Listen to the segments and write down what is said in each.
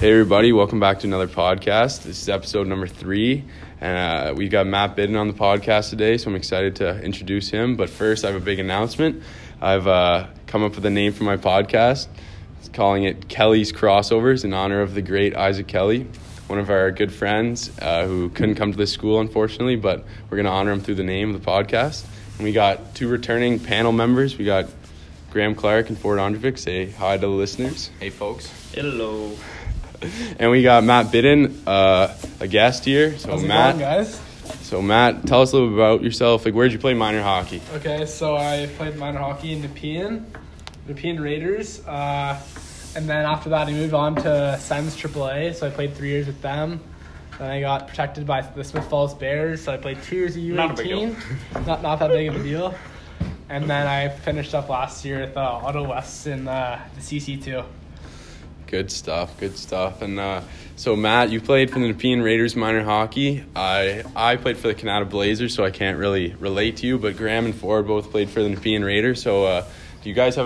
Hey everybody, welcome back to another podcast. This is episode number 3, and we've got Matt Bidden on the podcast today, so I'm excited to introduce him. But first, I have a big announcement. I've come up with a name for my podcast. It's calling it Kelly's Crossovers in honor of the great Isaac Kelly, one of our good friends who couldn't come to this school, unfortunately, but we're going to honor him through the name of the podcast. And we got 2 returning panel members. We got Graham Clark and Ford Ondrovic. Say hi to the listeners. Hey, folks. Hello. And we got Matt Bidden, a guest here. So How's it Matt, going, guys? So Matt, tell us a little bit about yourself. Like, where'd you play minor hockey? Okay, so I played minor hockey in Nepean Raiders, and then after that I moved on to Sens AAA. So I played 3 years with them. Then I got protected by the Smith Falls Bears. So I played 2 years of U18. Not a big deal. Not that big of a deal. And then I finished up last year at the Ottawa West in the CC2. Good stuff. And so Matt, you played for the Nepean Raiders minor hockey. I played for the Canada Blazers, so I can't really relate to you. But Graham and Ford both played for the Nepean Raiders. So do you guys have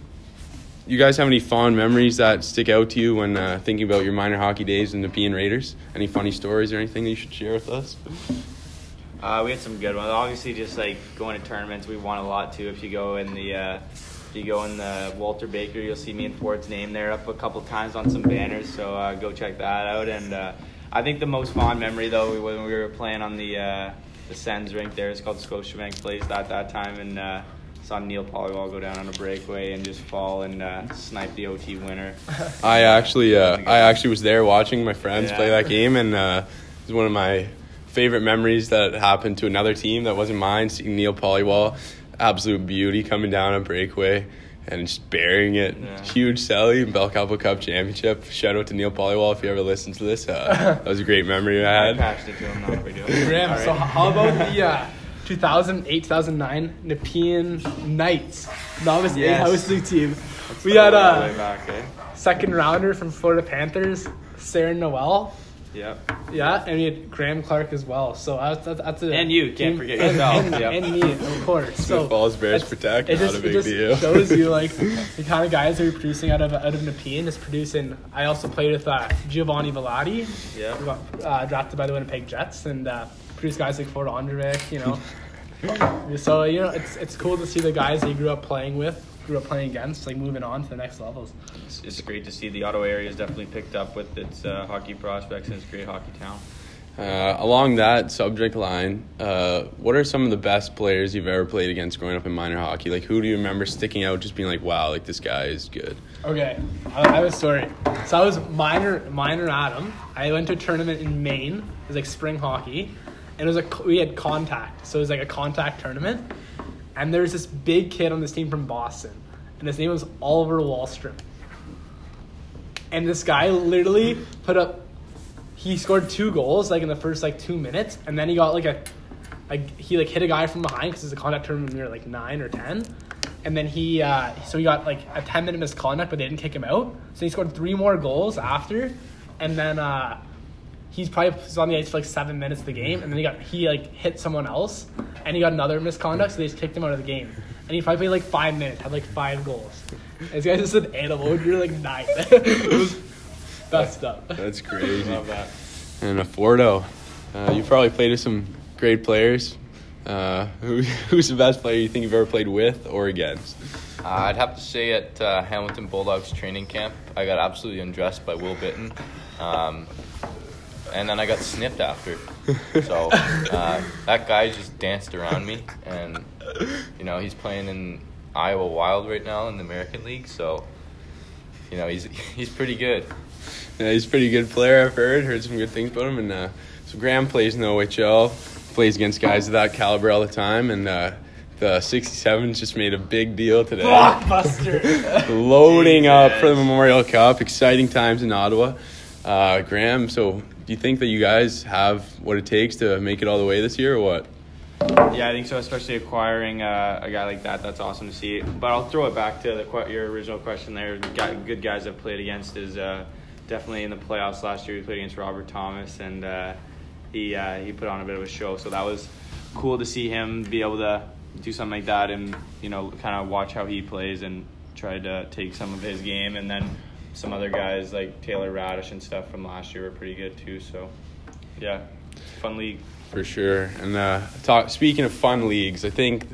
any fond memories that stick out to you when thinking about your minor hockey days in the Nepean Raiders? Any funny stories or anything that you should share with us? We had some good ones. Obviously, just like going to tournaments, we won a lot too. If you go in the Walter Baker, you'll see me and Ford's name there up a couple times on some banners. So go check that out. And I think the most fond memory though, when we were playing on the Sens rink there, it's called Scotiabank Place at that time, and saw Neil Pollywall go down on a breakaway and just fall and snipe the OT winner. I actually was there watching my friends play that game, and it was one of my favorite memories that happened to another team that wasn't mine. Seeing Neil Pollywall, absolute beauty, coming down on breakaway and just burying it. Yeah. Huge Selly, Bell Couple Cup championship. Shout out to Neil Pollywall if you ever listen to this. That was a great memory I had. I patched it to him, not a big deal. Graham, so how about the 2008-2009 Nepean Knights Novice A-House League team? We had way back, second rounder from Florida Panthers, Sarah Noel. Yep. Yeah, and we had Graham Clark as well. So that's a And you, can't forget yourself. And me, of course. So Falls Bears protect, not a big deal. It shows you like the kind of guys that are producing out of Nepean is producing. I also played with Giovanni Velati. Yeah. Who got drafted by the Winnipeg Jets and produced guys like Ford Ondrovic, you know. So it's cool to see the guys that you grew up playing against, like moving on to the next levels. It's great to see the Ottawa area has definitely picked up with its hockey prospects, and it's a great hockey town. Along that subject line, what are some of the best players you've ever played against growing up in minor hockey? Like, who do you remember sticking out, just being like, wow, like this guy is good? Okay, I have a story. So I was minor Adam. I went to a tournament in Maine. It was like spring hockey, and it was we had contact. So it was like a contact tournament, and there was this big kid on this team from Boston, and his name was Oliver Wallstrom. And this guy literally he scored 2 goals like in the first 2 minutes, and then he got he hit a guy from behind because it's a contact tournament when we were 9 or 10, and then he got a 10-minute misconduct, but they didn't kick him out, so he scored 3 more goals after, and then he's on the ice for 7 minutes of the game, and then he hit someone else, and he got another misconduct, so they just kicked him out of the game, and he probably played 5 minutes, had 5 goals. This guy's just an animal. You're 9. It was best up. That's crazy. Love that. And Fordo, you probably played with some great players. Who's the best player you think you've ever played with or against? I'd have to say at Hamilton Bulldogs training camp, I got absolutely undressed by Will Bitton. And then I got snipped after. So that guy just danced around me. And, he's playing in Iowa Wild right now in the American League. So, he's pretty good. Yeah, he's a pretty good player, I've heard some good things about him. And so Graham plays in the OHL, plays against guys of that caliber all the time. And the 67s just made a big deal today. Blockbuster. Loading up for the Memorial Cup. Exciting times in Ottawa. Graham, so do you think that you guys have what it takes to make it all the way this year or what? Yeah, I think so, especially acquiring a guy like that. That's awesome to see. But I'll throw it back to your original question there. Good guys I've played against is definitely in the playoffs last year. We played against Robert Thomas, and he put on a bit of a show. So that was cool to see him be able to do something like that and, kind of watch how he plays and try to take some of his game. And then some other guys like Taylor Radish and stuff from last year were pretty good too. So, yeah, fun league. For sure. And speaking of fun leagues, I think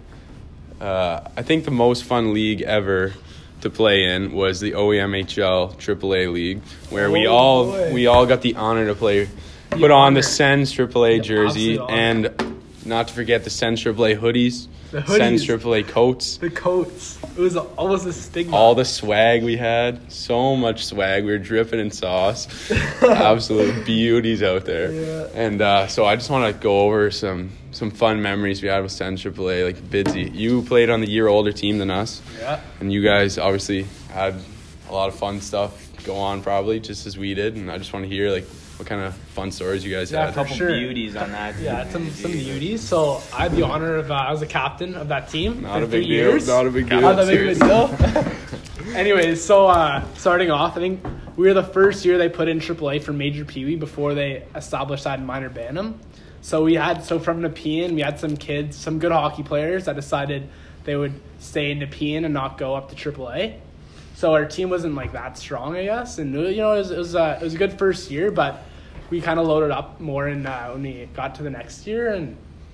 the most fun league ever to play in was the OEMHL AAA league, where we all got the honor to put on the Sens AAA jersey, and not to forget the Sens AAA hoodies. The hoodies. Sens AAA coats. The coats. It was almost a stigma. All the swag we had. So much swag. We were dripping in sauce. Absolute beauties out there. Yeah. And so I just want to go over some fun memories we had with Sens AAA. Like, Bidsy, you played on the year older team than us. Yeah. And you guys obviously had a lot of fun stuff go on, probably, just as we did. And I just want to hear, like, what kind of fun stories you guys had. A couple sure. beauties on that team. Yeah, some beauties. So I had the honor of I was the captain of that team Not for a big 3 deal. years. Not a big deal. Not a big deal. Anyways, so starting off, I think we were the first year they put in AAA for Major Pee Wee before they established that in Minor Bantam. So from Nepean, we had some kids, some good hockey players that decided they would stay in Nepean and not go up to AAA. So our team wasn't like that strong, I guess, and it was a good first year, but we kind of loaded up more when we got to the next year, and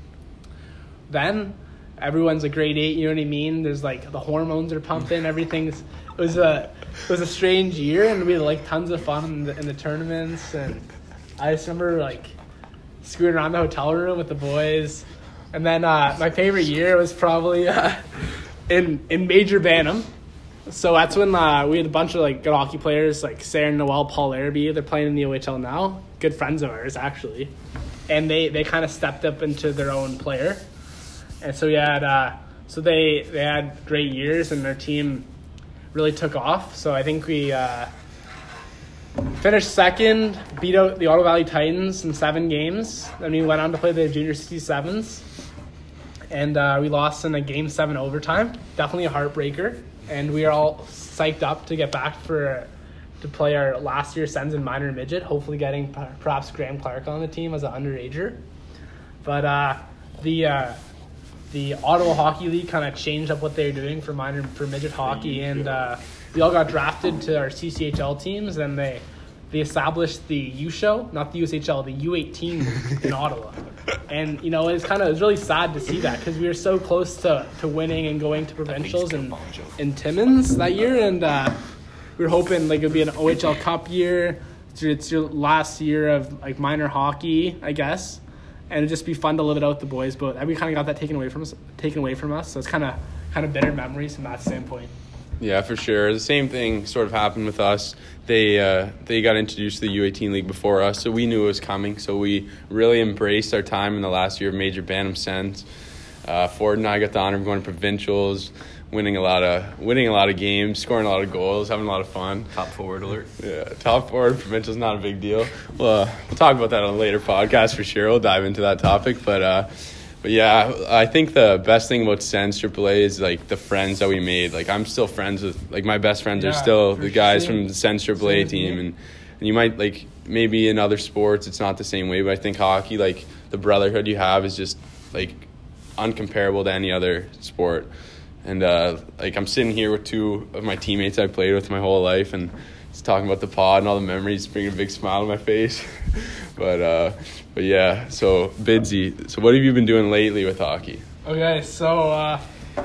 then everyone's a grade 8. You know what I mean? There's like the hormones are pumping. It was a strange year, and we had like tons of fun in the tournaments, and I just remember like screwing around the hotel room with the boys, and then my favorite year was probably in Major Bantam. So that's when we had a bunch of like good hockey players like Sarah Noel, Paul Larrabee. They're playing in the OHL now. Good friends of ours, actually. And they kind of stepped up into their own player. And so we had they had great years, and their team really took off. So I think we finished second, beat out the Ottawa Valley Titans in 7 games. Then we went on to play the Junior 67s. And we lost in a Game 7 overtime. Definitely a heartbreaker. And we are all psyched up to get back to play our last year Sens in minor midget, hopefully getting perhaps Graham Clark on the team as an underager. But the Ottawa Hockey League kind of changed up what they were doing for midget hockey, and we all got drafted to our CCHL teams, and they established the U show, not the USHL, the U18 in Ottawa. And it was really sad to see that, because we were so close to winning and going to provincials in Timmins that year, and we were hoping like it would be an OHL Cup year. It's your last year of like minor hockey, I guess, and it'd just be fun to live it out with the boys. But we kind of got that taken away from us. So it's kind of bitter memories from that standpoint. Yeah, for sure. The same thing sort of happened with us. They got introduced to the U18 League before us, so we knew it was coming. So we really embraced our time in the last year of Major Bantam Sens. Ford and I got the honor of going to provincials, winning a lot of games, scoring a lot of goals, having a lot of fun. Top forward alert. Yeah, top forward provincials, not a big deal. We'll talk about that on a later podcast for sure. We'll dive into that topic, but yeah, I think the best thing about Sens AAA is like the friends that we made. Like, I'm still friends with, like, my best friends are still the guys from the Sens AAA team, and you might, like, maybe in other sports it's not the same way, but I think hockey, like, the brotherhood you have is just like uncomparable to any other sport. And like, I'm sitting here with 2 of my teammates I played with my whole life, and just talking about the pod and all the memories, bringing a big smile on my face. But yeah, so Bidsy, so what have you been doing lately with hockey? Okay, so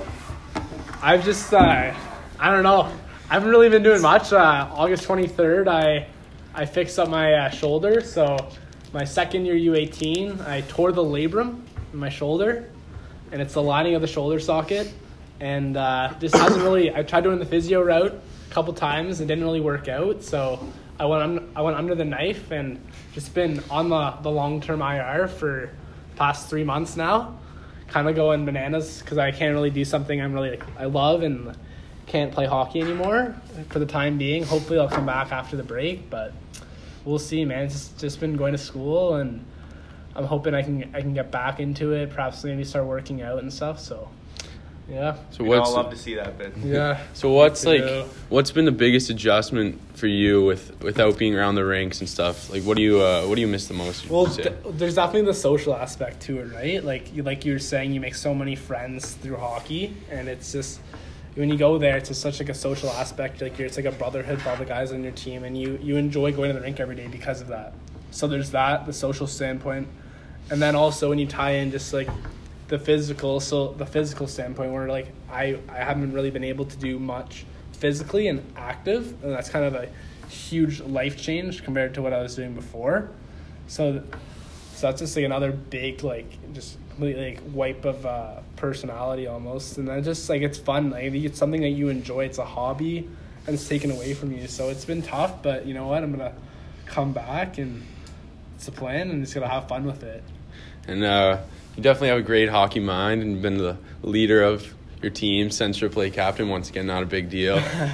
I've just I don't know. I haven't really been doing much. August 23rd, I fixed up my shoulder. So my second year U18, I tore the labrum in my shoulder, and it's the lining of the shoulder socket. And just hasn't really. I tried doing the physio route a couple times and didn't really work out. So I went under the knife and just been on the long-term IR for the past 3 months now. Kind of going bananas because I can't really do something I love and can't play hockey anymore for the time being. Hopefully I'll come back after the break, but we'll see, man. It's just been going to school, and I'm hoping I can get back into it. Perhaps maybe start working out and stuff. So. Yeah. So We'd all love to see that, Ben. Yeah. So what's been the biggest adjustment for you without being around the rinks and stuff? Like, what do you miss the most? Well, there's definitely the social aspect to it, right? Like you were saying, you make so many friends through hockey, and it's just when you go there, it's just such like a social aspect. Like it's like a brotherhood for all the guys on your team, and you enjoy going to the rink every day because of that. So there's that, the social standpoint, and then also when you tie in just like the physical standpoint, where like I haven't really been able to do much physically and active, and that's kind of a huge life change compared to what I was doing before. So that's just like another big like just completely like wipe of personality almost. And then just like it's fun, like it's something that you enjoy, it's a hobby, and it's taken away from you. So it's been tough, but you know what, I'm gonna come back, and it's a plan, and just gonna have fun with it. And you definitely have a great hockey mind, and been the leader of your team, Central Play captain, once again, not a big deal.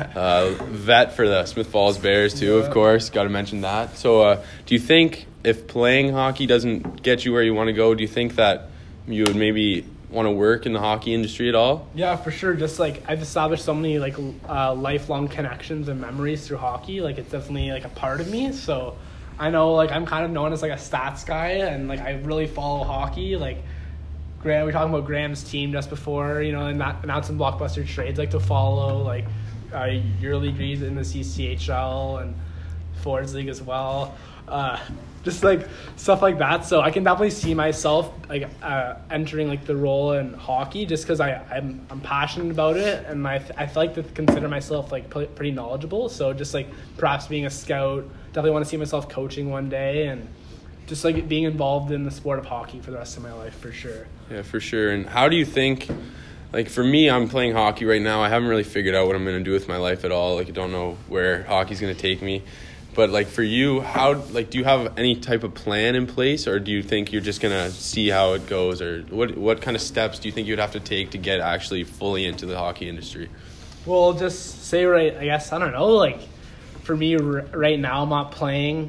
Vet for the Smith Falls Bears too, of course, got to mention that. So do you think if playing hockey doesn't get you where you want to go, do you think that you would maybe want to work in the hockey industry at all? Yeah, for sure. Just like I've established so many like lifelong connections and memories through hockey. Like it's definitely like a part of me. So I know like I'm kind of known as like a stats guy, and like I really follow hockey. Like we were talking about Graham's team just before, you know, and announcing blockbuster trades, like to follow like EuroLeague in the CCHL and Forwards League as well. Just like stuff like that. So I can definitely see myself like entering like the role in hockey, just because I'm passionate about it, and I like to consider myself like pretty knowledgeable. So just like perhaps being a scout, definitely want to see myself coaching one day, and just like being involved in the sport of hockey for the rest of my life for sure. Yeah, for sure. And how do you think, like for me, I'm playing hockey right now. I haven't really figured out what I'm going to do with my life at all. Like I don't know where hockey's going to take me. But like for you, do you have any type of plan in place, or do you think you're just gonna see how it goes, or what kind of steps do you think you'd have to take to get actually fully into the hockey industry? Well, just say I guess I don't know. Like for me right now, I'm not playing.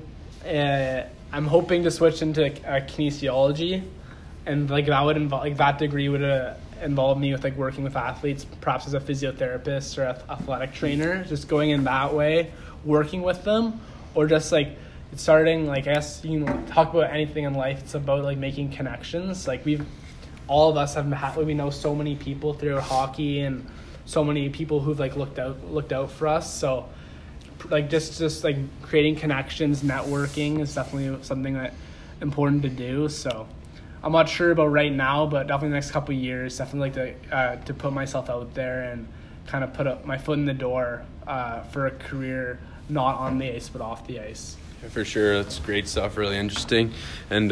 I'm hoping to switch into kinesiology, and like that would involve like that degree would involve me with like working with athletes, perhaps as a physiotherapist or athletic trainer, just going in that way, working with them. Or just like starting, like I guess you can talk about anything in life. It's about like making connections. Like all of us we know so many people through hockey, and so many people who've like looked out for us. So like just like creating connections, networking is definitely something that important to do. So I'm not sure about right now, but definitely the next couple of years, definitely like to put myself out there and kind of put my foot in the door for a career not on the ice but off the ice. Yeah, for sure, that's great stuff. Really interesting. And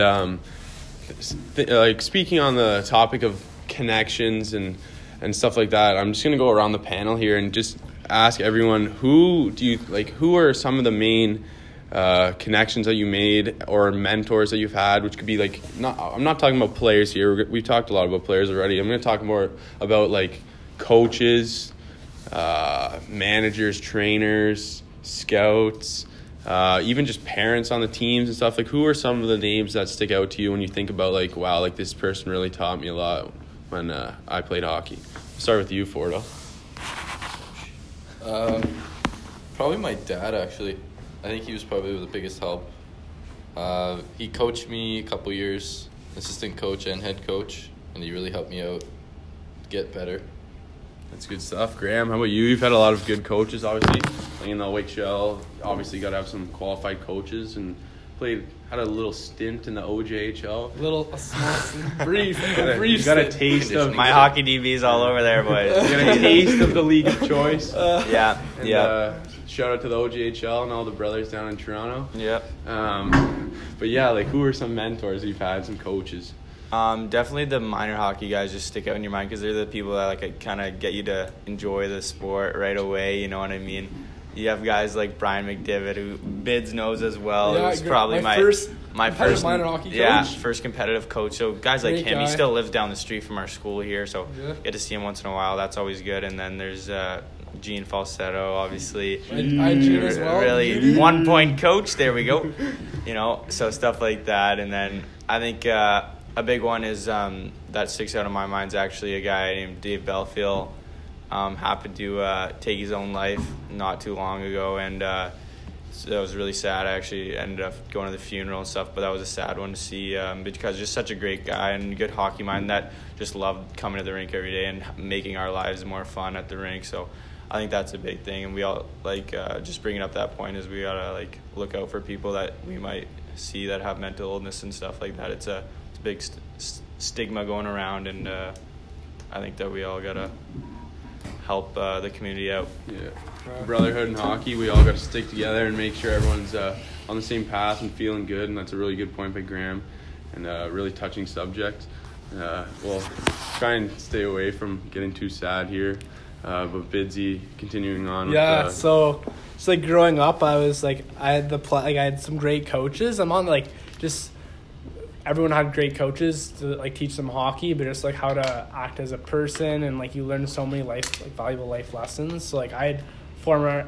like speaking on the topic of connections and stuff like that, I'm just gonna go around the panel here and just ask everyone, who are some of the main connections that you made or mentors that you've had, which could be like I'm not talking about players here. We've talked a lot about players already. I'm going to talk more about like coaches, managers, trainers, scouts, even just parents on the teams and stuff. Like who are some of the names that stick out to you when you think about like, wow, like this person really taught me a lot when I played hockey? I'll start with you, Fordo. Probably my dad, actually. I think he was probably the biggest help. He coached me a couple years, assistant coach and head coach, and he really helped me out get better. That's good stuff. Graham, how about you? You've had a lot of good coaches, obviously. Playing in the OHL, obviously got to have some qualified coaches, and had a little stint in the OJHL. A small, brief You got a taste of my hockey DBs all over there, boys. You got a taste of the league of choice. Yeah. Shout out to the OJHL and all the brothers down in Toronto. Yep. But yeah, like who are some mentors you've had, some coaches? Definitely the minor hockey guys just stick out in your mind because they're the people that like kind of get you to enjoy the sport right away. You know what I mean? You have guys like Brian McDivitt, who Bids knows as well. Yeah, it was probably my first minor hockey coach. First competitive coach. So guys like him, he still lives down the street from our school here, so get to see him once in a while. That's always good. And then there's Gene Falsetto, obviously. Gene as well. Really 1 point coach. There we go. You know, so stuff like that. And then I think a big one is that sticks out in my mind is actually a guy named Dave Belfield. Happened to take his own life not too long ago, and that was really sad. I actually ended up going to the funeral and stuff, but that was a sad one to see because just such a great guy and good hockey mind that just loved coming to the rink every day and making our lives more fun at the rink. So I think that's a big thing, and we all just bringing up that point is we gotta look out for people that we might see that have mental illness and stuff like that. It's a big stigma going around, and I think that we all gotta help the community out. Yeah, brotherhood in hockey, we all got to stick together and make sure everyone's on the same path and feeling good, and that's a really good point by Graham, and a really touching subject. We'll try and stay away from getting too sad here, but Bidsy, continuing on. Yeah, so just growing up, I was I had I had some great coaches. I'm on just. Everyone had great coaches to teach them hockey, but just how to act as a person, and you learn so many valuable life lessons. So I had former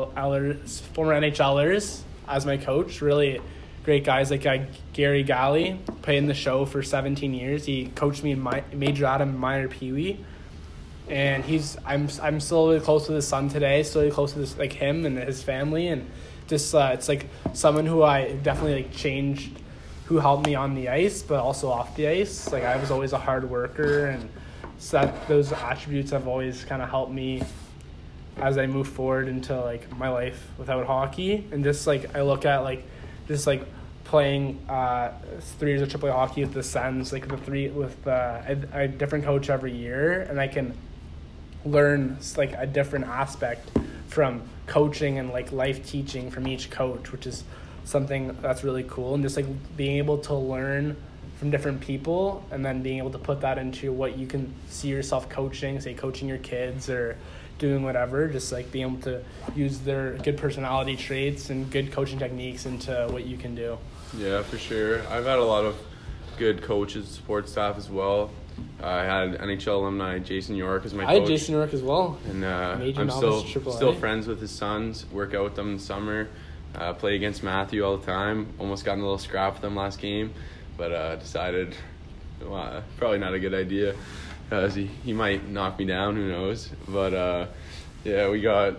NHLers as my coach, really great guys Gary Galley, played in the show for 17 years. He coached me in Major Adam, minor Pee Wee, and I'm still really close with his son today. Still really close with him and his family, and just it's someone who I definitely changed. Who helped me on the ice, but also off the ice. I was always a hard worker, and so those attributes have always kind of helped me as I move forward into my life without hockey. And just I look at playing 3 years of AAA hockey with the Sens, a different coach every year, and I can learn a different aspect from coaching and life teaching from each coach, which is something that's really cool. And just being able to learn from different people and then being able to put that into what you can see yourself coaching, say coaching your kids or doing whatever, just being able to use their good personality traits and good coaching techniques into what you can do. Yeah, for sure. I've had a lot of good coaches, support staff as well. I had NHL alumni Jason York as my coach. I had Jason York as well. And I'm still friends with his sons, work out with them in the summer. Play against Matthew all the time. Almost got in a little scrap with them last game, but decided probably not a good idea because he might knock me down. Who knows? But yeah, we got.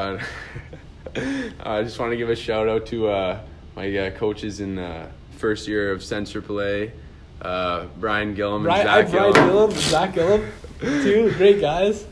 I just want to give a shout out to my coaches in first year of Sens AAA, Brian Gillum and Zach Gillum, two great guys.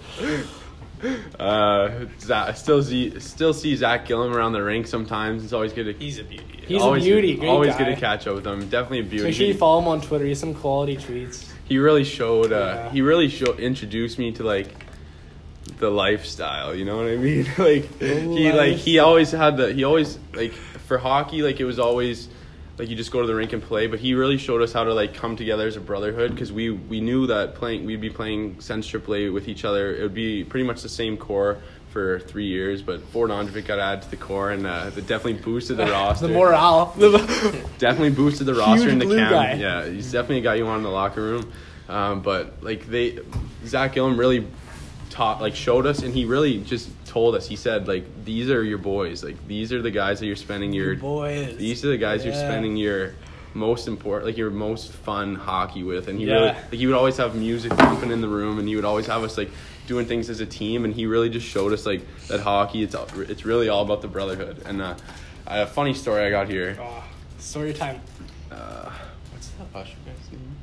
Still see Zach Gillum around the rink sometimes. It's always good to. He's a beauty. He's a beauty. Great always guy. Good to catch up with him. Definitely a beauty. Make sure you follow him on Twitter. He has some quality tweets. He really showed. Introduced me to the lifestyle. You know what I mean? He always for hockey. It was always. You just go to the rink and play, but he really showed us how to come together as a brotherhood, because we knew that we'd be playing Sens AAA with each other. It would be pretty much the same core for 3 years, but Ford Ondrovic got added to the core, and it definitely boosted the roster. The morale. Definitely boosted the roster in the blue guy. Yeah, he's definitely a guy you want in the locker room. But Zach Gillum really showed us, and he really just told us. He said these are your boys. These are the guys that you're spending your boys. These are the guys you're spending your most important, your most fun hockey with. And he he would always have music pumping in the room, and he would always have us doing things as a team. And he really just showed us that hockey, it's really all about the brotherhood. And a funny story I got here. Oh, story time. What's that Usher guy's name?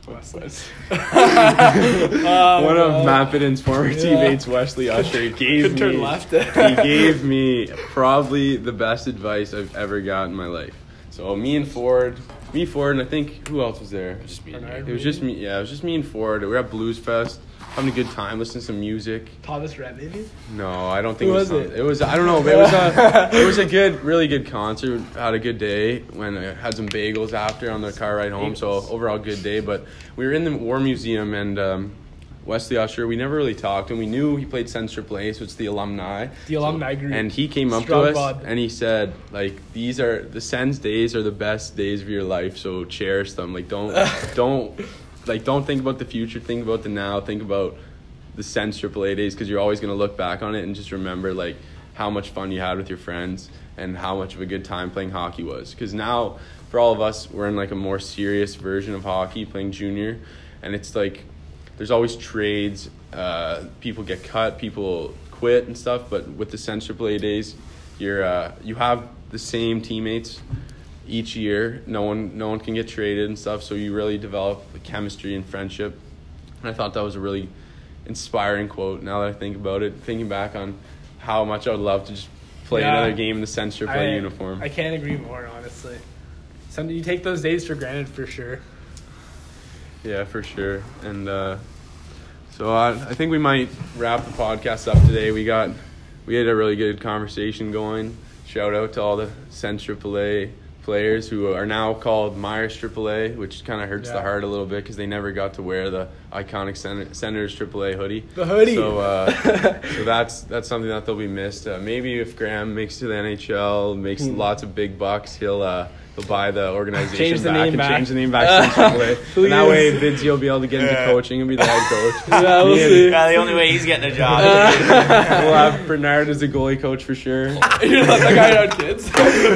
One of Matt Biddon's former teammates, Wesley Usher, gave me probably the best advice I've ever got in my life. So me and Ford, and I think who else was there? Just me. It was just me. Yeah, it was just me and Ford. We were at Blues Fest, having a good time, listening to some music. Thomas Rhett, maybe? No, I don't think Who it was. was it? It was. I don't know. But it was a really good concert. Had a good day. When I had some bagels after on the car ride home. So overall good day. But we were in the War Museum, and Wesley Usher, we never really talked, and we knew he played Sens AAA, so it's the alumni. The alumni group. And he came up Strong to us, bod. and he said, these are the Sens days are the best days of your life, so cherish them. Don't think about the future, think about the now, think about the Sens AAA days, because you're always going to look back on it and just remember how much fun you had with your friends and how much of a good time playing hockey was. Because now, for all of us, we're in a more serious version of hockey, playing junior, and it's there's always trades, people get cut, people quit and stuff, but with the Sens AAA days, you have the same teammates each year. No one can get traded and stuff, so you really develop the chemistry and friendship. And I thought that was a really inspiring quote now that I think about it, thinking back on how much I would love to just play another game in the Centre play uniform. I can't agree more, honestly. You take those days for granted for sure. Yeah, for sure. And so I think we might wrap the podcast up today. We had a really good conversation going. Shout out to all the Centre AAA players who are now called Myers AAA, which kind of hurts the heart a little bit because they never got to wear the iconic Senators AAA hoodie. The hoodie. So that's something that they'll be missed. Maybe if Graham makes it to the NHL, makes lots of big bucks, he'll buy the organization change the back name change the name back to AAA. And that way, Vinci will be able to get into coaching and be the head coach. Yeah, we'll see. The only way he's getting a job. We'll have Bernard as a goalie coach for sure. You're not that guy on kids.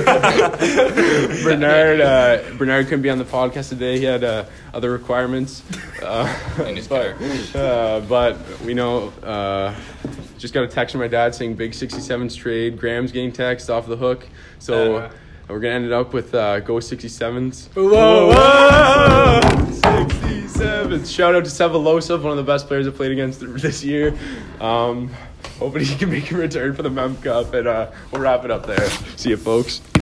Bernard couldn't be on the podcast today. He had other requirements. In his car. But we know. Just got a text from my dad saying big 67s trade. Graham's getting text off the hook. So we're going to end it up with go 67s. Whoa. 67s. Shout out to Sevalosov, one of the best players I've played against this year. Hoping he can make a return for the Mem Cup. And we'll wrap it up there. See you, folks.